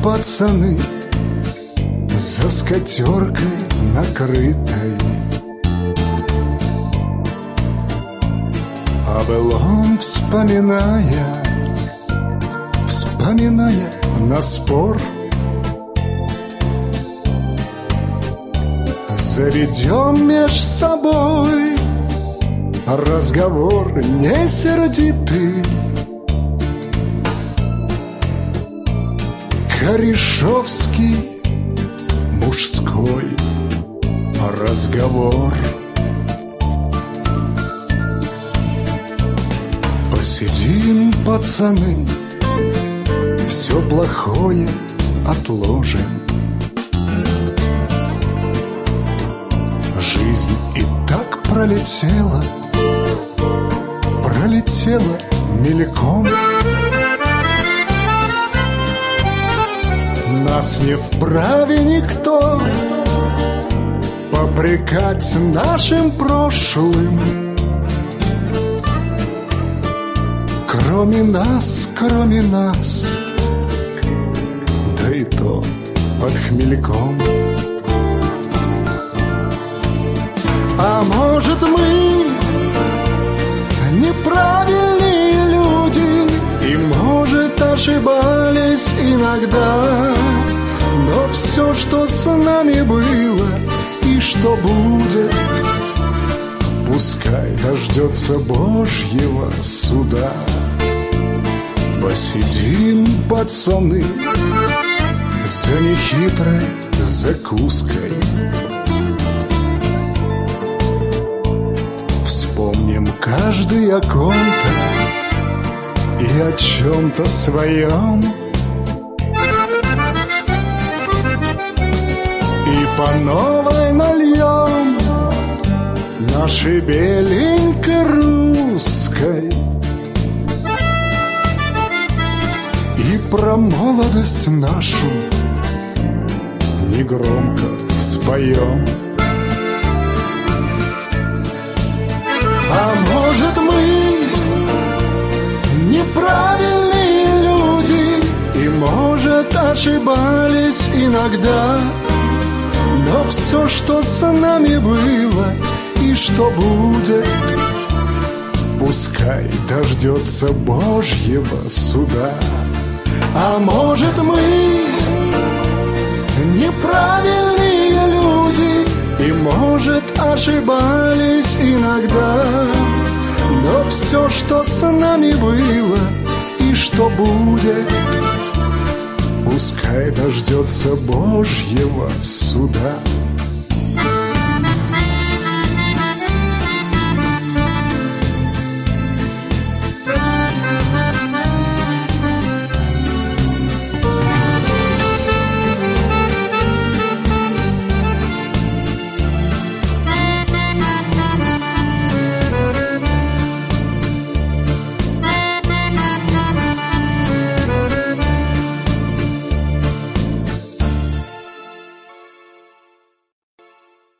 пацаны за скатеркой накрытой, о былом вспоминая на спор, заведем меж собой разговор не сердитый. Корешовский мужской разговор. Посидим, пацаны, все плохое отложим. Жизнь и так пролетела мельком. Нас не вправе никто попрекать нашим прошлым. Кроме нас, да и то под хмельком. А может, мы неправильные люди, и, может, ошибались иногда. Но все, что с нами было и что будет, пускай дождется Божьего суда. Посидим, пацаны, за нехитрой закуской, вспомним каждый о ком-то и о чем-то своем, и по новой нальем нашей беленькой русской, и про молодость нашу негромко споем. А может, мы неправильные люди, и, может, ошибались иногда. Но все, что с нами было и что будет, пускай дождется Божьего суда. А может, мы неправильные люди, и, может, ошибались иногда. Но все, что с нами было и что будет, пускай дождется Божьего суда.